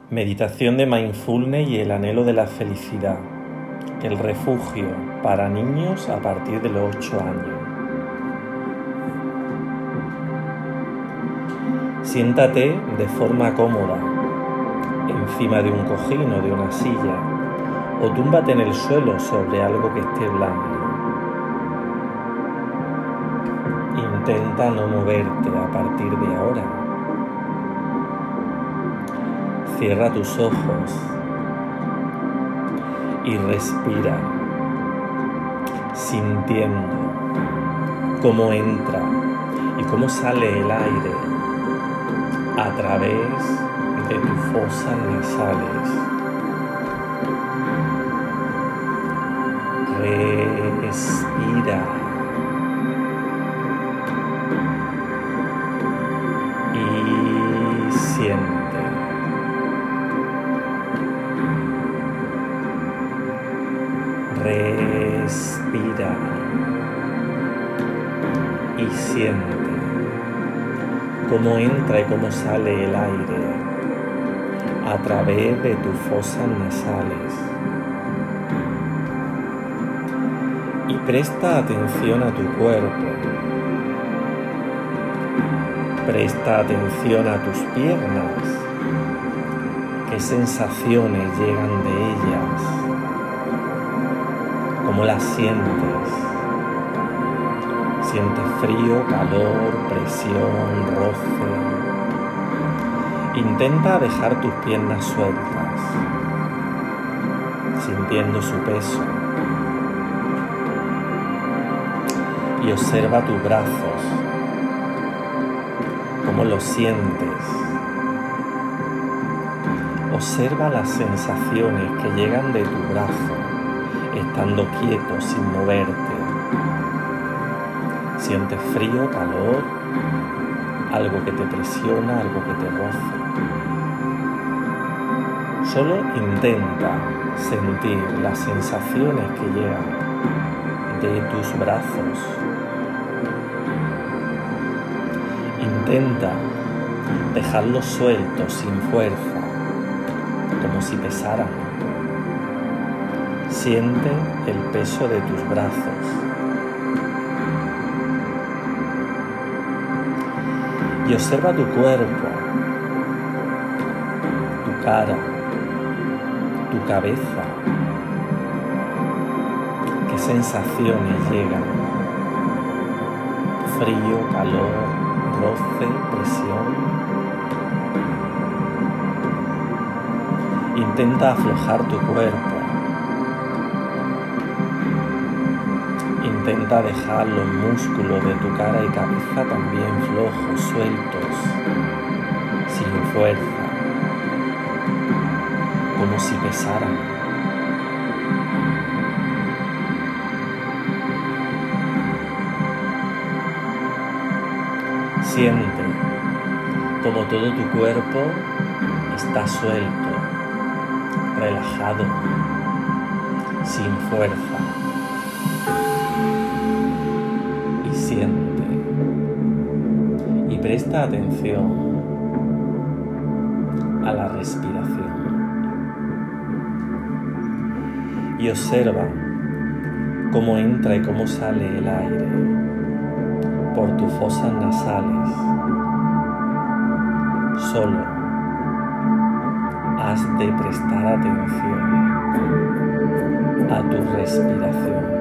Meditación de mindfulness y el anhelo de la felicidad. El refugio para niños a partir de los 8 años. Siéntate de forma cómoda, encima de un cojín o de una silla, o túmbate en el suelo sobre algo que esté blando. Intenta no moverte a partir de ahora. Cierra tus ojos y respira, sintiendo cómo entra y cómo sale el aire a través de tus fosas nasales. Respira y siente. Respira y siente cómo entra y cómo sale el aire a través de tus fosas nasales. Y presta atención a tu cuerpo. Presta atención a tus piernas. ¿Qué sensaciones llegan de ellas? ¿Cómo las sientes? ¿Sientes frío, calor, presión, roce? Intenta dejar tus piernas sueltas, sintiendo su peso. Y observa tus brazos, cómo los sientes. Observa las sensaciones que llegan de tu brazo, estando quieto, sin moverte. Sientes frío, calor, algo que te presiona, algo que te roza. Solo intenta sentir las sensaciones que llegan de tus brazos. Intenta dejarlos sueltos, sin fuerza, como si pesaran. Siente el peso de tus brazos. Y observa tu cuerpo, tu cara, tu cabeza. ¿Qué sensaciones llegan? Frío, calor, roce, presión. Intenta aflojar tu cuerpo. Intenta dejar los músculos de tu cara y cabeza también flojos, sueltos, sin fuerza, como si pesaran. Siente como todo tu cuerpo está suelto, relajado, sin fuerza. Siente y presta atención a la respiración y observa cómo entra y cómo sale el aire por tus fosas nasales. Solo has de prestar atención a tu respiración.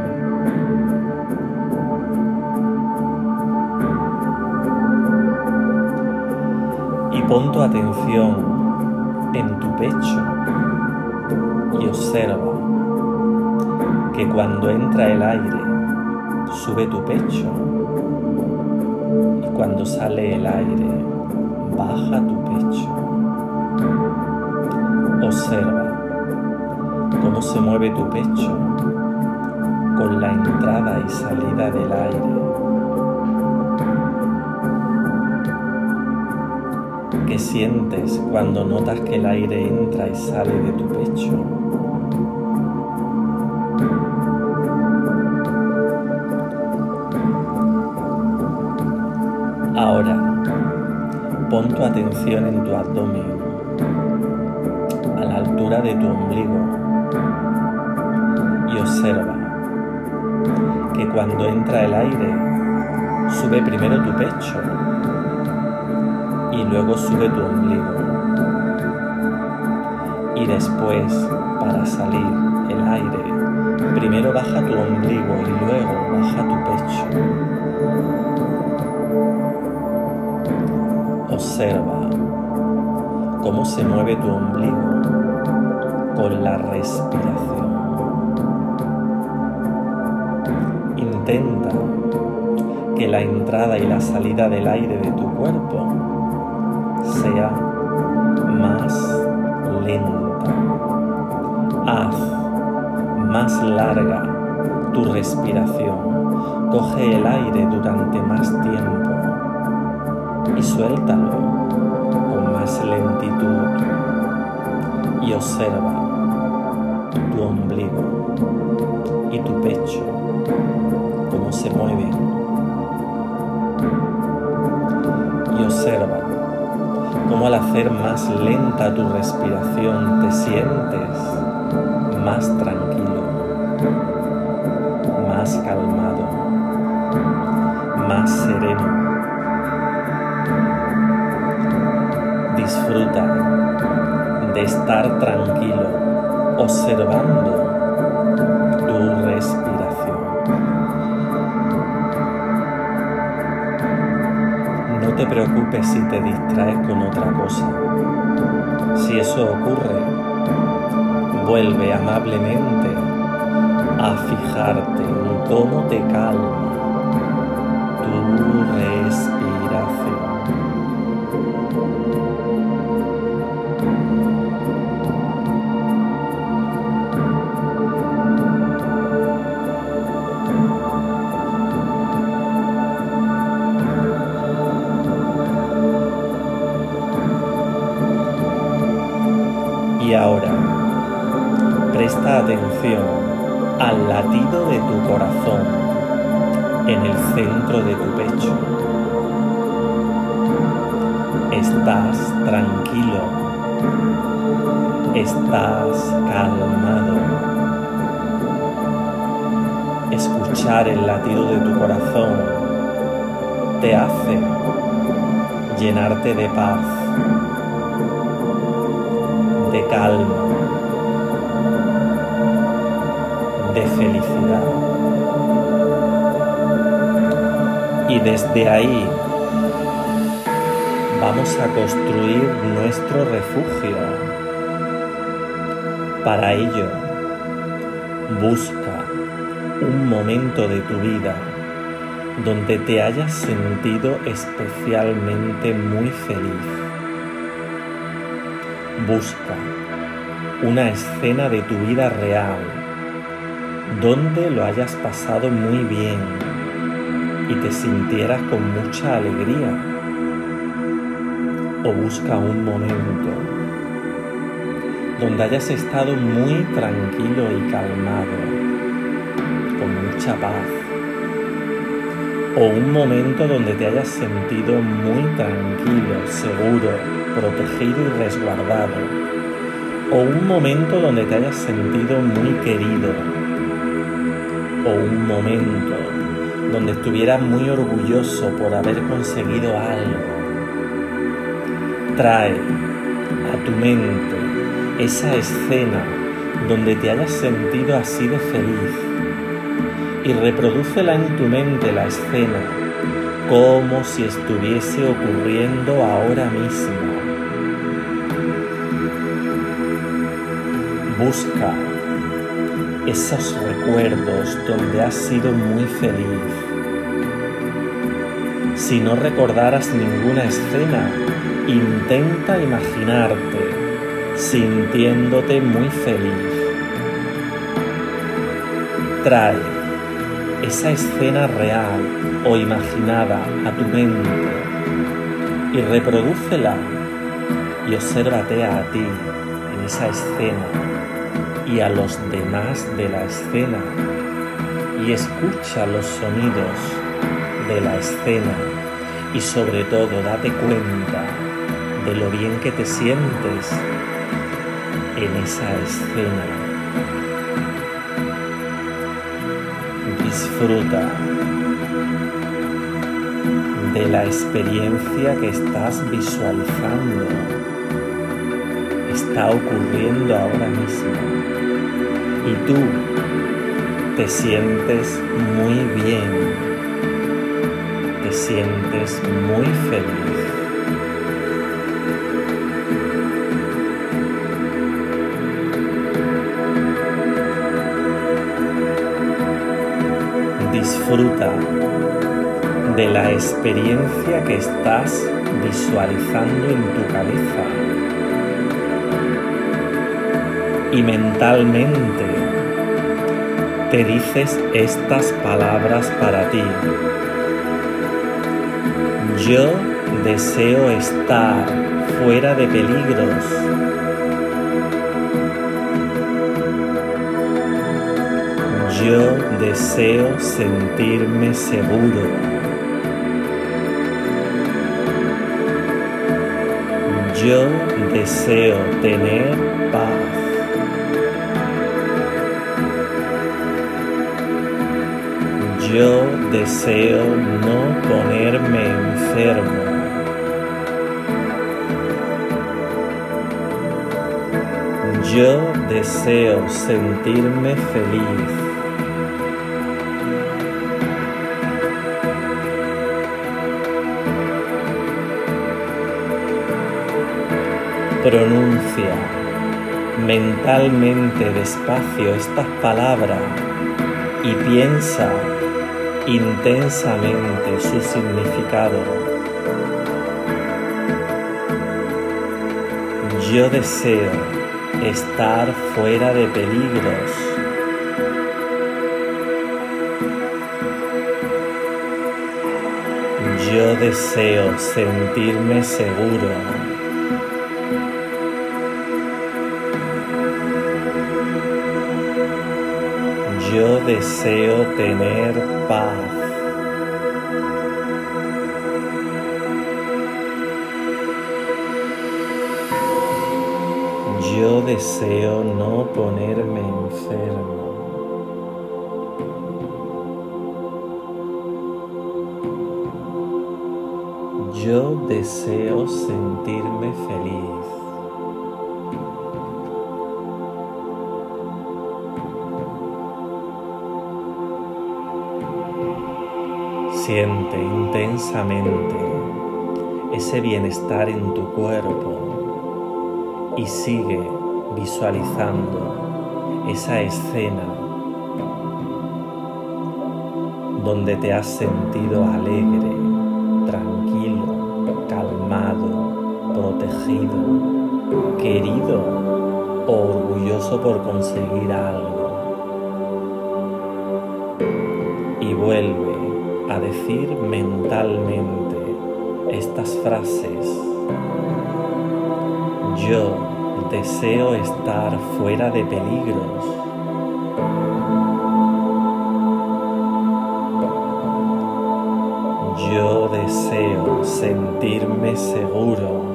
Pon tu atención en tu pecho y observa que cuando entra el aire sube tu pecho y cuando sale el aire baja tu pecho. Observa cómo se mueve tu pecho con la entrada y salida del aire. ¿Qué sientes cuando notas que el aire entra y sale de tu pecho? Ahora, pon tu atención en tu abdomen a la altura de tu ombligo y observa que cuando entra el aire sube primero tu pecho y luego sube tu ombligo, y después, para salir el aire, primero baja tu ombligo y luego baja tu pecho. Observa cómo se mueve tu ombligo con la respiración. Intenta que la entrada y la salida del aire de tu cuerpo sea más lenta. Haz más larga tu respiración. Coge el aire durante más tiempo y suéltalo con más lentitud. Y observa tu ombligo y tu pecho, cómo se mueven. Y observa cómo al hacer más lenta tu respiración te sientes más tranquilo, más calmado, más sereno. Disfruta de estar tranquilo, observando tu respiración. No te preocupes si te distraes con otra cosa. Si eso ocurre, vuelve amablemente a fijarte en cómo te calma tu respiración. Y ahora, presta atención al latido de tu corazón en el centro de tu pecho. Estás tranquilo, estás calmado. Escuchar el latido de tu corazón te hace llenarte de paz, de calma, de felicidad. Y desde ahí vamos a construir nuestro refugio. Para ello, busca un momento de tu vida donde te hayas sentido especialmente muy feliz. Busca una escena de tu vida real donde lo hayas pasado muy bien y te sintieras con mucha alegría. O busca un momento donde hayas estado muy tranquilo y calmado, con mucha paz. O un momento donde te hayas sentido muy tranquilo, seguro, protegido y resguardado. O un momento donde te hayas sentido muy querido. O un momento donde estuvieras muy orgulloso por haber conseguido algo. Trae a tu mente esa escena donde te hayas sentido así de feliz y reprodúcela en tu mente la escena como si estuviese ocurriendo ahora mismo. Busca esos recuerdos donde has sido muy feliz. Si no recordaras ninguna escena, intenta imaginarte sintiéndote muy feliz. Trae esa escena real o imaginada a tu mente y reprodúcela y obsérvate a ti en esa escena y a los demás de la escena y escucha los sonidos de la escena y sobre todo date cuenta de lo bien que te sientes en esa escena. Disfruta de la experiencia que estás visualizando. Está ocurriendo ahora mismo y tú te sientes muy bien, te sientes muy feliz. Disfruta de la experiencia que estás visualizando en tu cabeza y mentalmente te dices estas palabras para ti. Yo deseo estar fuera de peligros. Yo deseo sentirme seguro. Yo deseo tener paz. Yo deseo no ponerme enfermo. Yo deseo sentirme feliz. Pronuncia mentalmente despacio estas palabras y piensa intensamente su significado. Yo deseo estar fuera de peligros. Yo deseo sentirme seguro. Yo deseo tener paz. Yo deseo no ponerme enfermo. Yo deseo sentirme feliz. Siente intensamente ese bienestar en tu cuerpo y sigue visualizando esa escena donde te has sentido alegre, tranquilo, calmado, protegido, querido o orgulloso por conseguir algo. Y vuelve a decir mentalmente estas frases. Yo deseo estar fuera de peligros. Yo deseo sentirme seguro.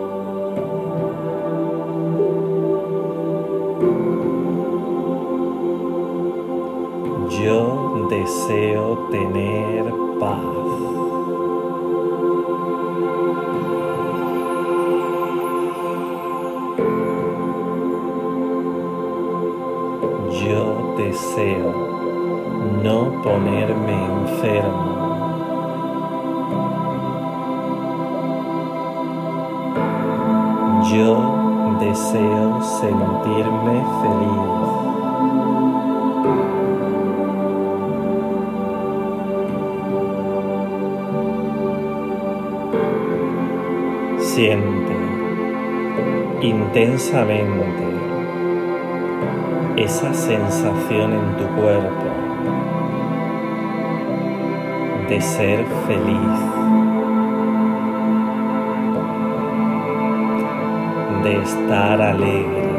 Yo deseo tener paz. Yo deseo no ponerme enfermo. Yo deseo sentirme feliz. Siente intensamente esa sensación en tu cuerpo de ser feliz, de estar alegre,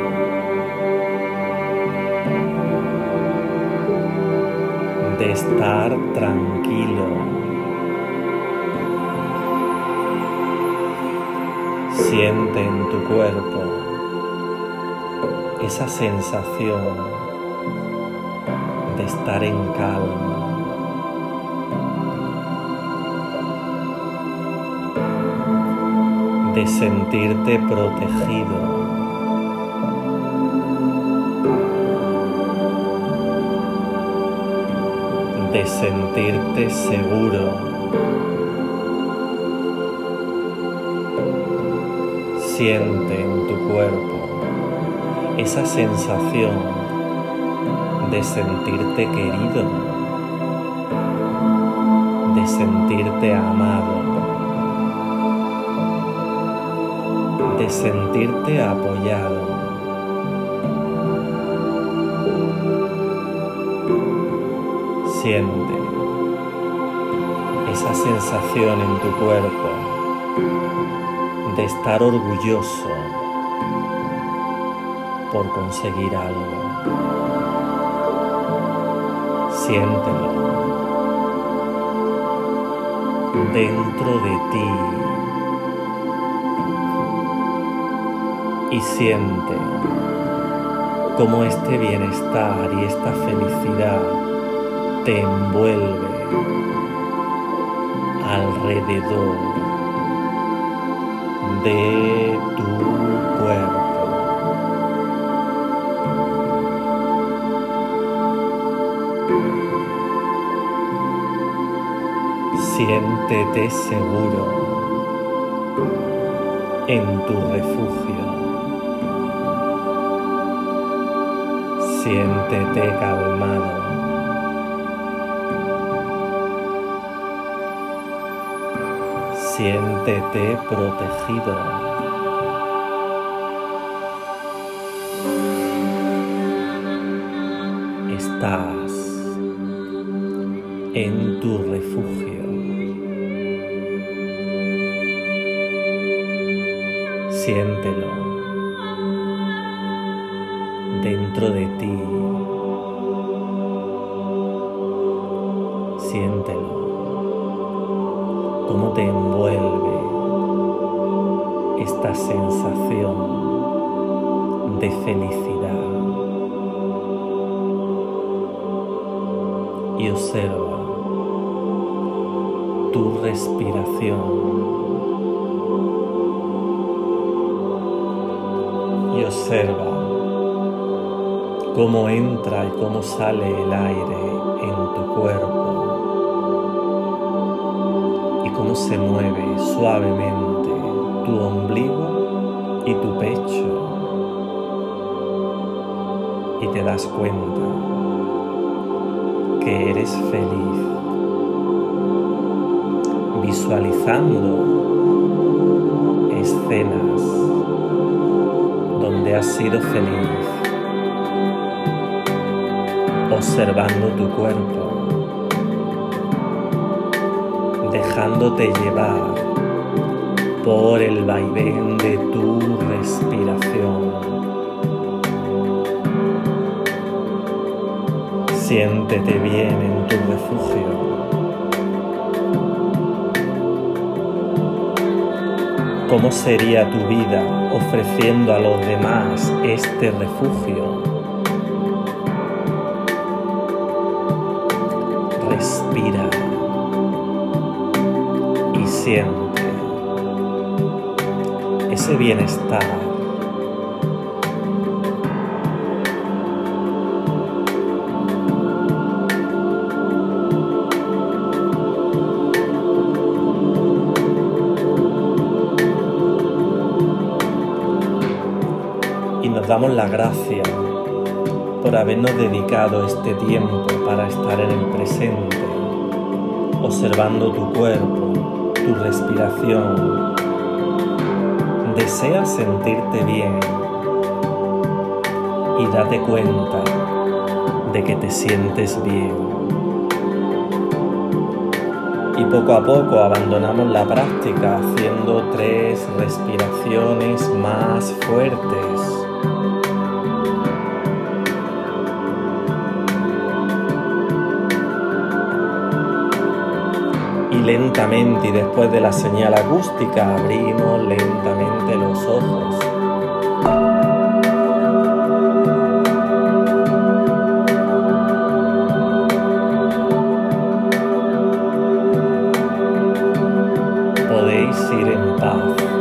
de estar tranquilo. Siente en tu cuerpo esa sensación de estar en calma, de sentirte protegido, de sentirte seguro. Siente en tu cuerpo esa sensación de sentirte querido, de sentirte amado, de sentirte apoyado. Siente esa sensación en tu cuerpo de estar orgulloso por conseguir algo. Siéntelo dentro de ti y siente cómo este bienestar y esta felicidad te envuelve alrededor de tu cuerpo. Siéntete seguro en tu refugio. Siéntete calmado. Siéntete protegido. Estás en tu refugio. Siéntelo dentro de ti. Siéntelo cómo te envuelve esta sensación de felicidad. Y observa tu respiración. Y observa cómo entra y cómo sale el aire en tu cuerpo y cómo se mueve suavemente tu ombligo y tu pecho, y te das cuenta que eres feliz, visualizando escenas donde has sido feliz, observando tu cuerpo, dejándote llevar por el vaivén de tu respiración. Siéntete bien en tu refugio. ¿Cómo sería tu vida ofreciendo a los demás este refugio? Respira y siente ese bienestar. Y nos damos las gracias por habernos dedicado este tiempo para estar en el presente, observando tu cuerpo, tu respiración. Desea sentirte bien y date cuenta de que te sientes bien. Y poco a poco abandonamos la práctica haciendo 3 respiraciones más fuertes. Y lentamente, y después de la señal acústica, abrimos lentamente los ojos. podéis ir en paz.